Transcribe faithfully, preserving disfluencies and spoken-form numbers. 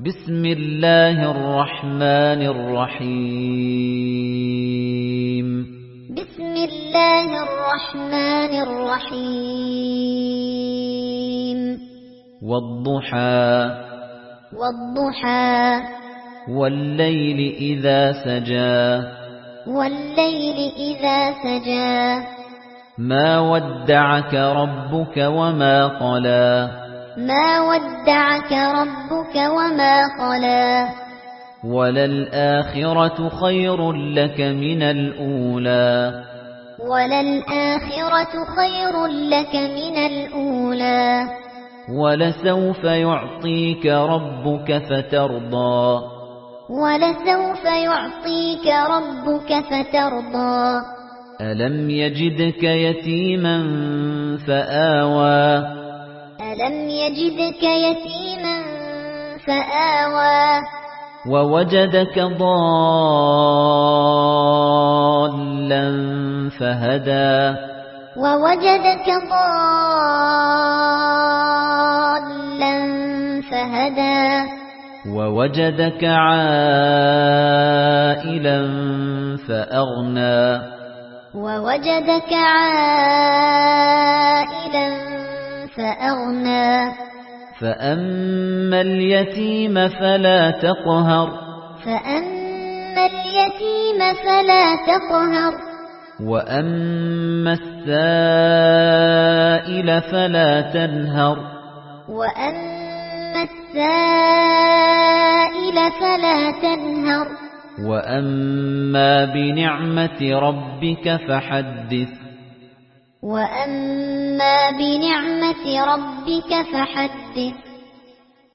بسم الله الرحمن الرحيم بسم الله الرحمن الرحيم والضحى والضحى والليل إذا سجى والليل إذا سجى ما ودعك ربك وما قلى ما ودعك ربك وما قلى وللآخرة خير لك من الأولى وللآخرة خير لك من الأولى ولسوف يعطيك ربك فترضى ولسوف يعطيك ربك فترضى ألم يجدك يتيما فآوى ألم يجدك يتيما فآوى ووجدك ضالا فهدى ووجدك ضالا فهدى ووجدك عائلا فأغنى ووجدك عائلا فأغنى فأما اليتيم فلا تقهر فأما اليتيم فلا تقهر وأما السائل فلا تنهر وأما السائل فلا تنهر وأما بنعمة ربك فحدث وأما بنعمة ربك فحدث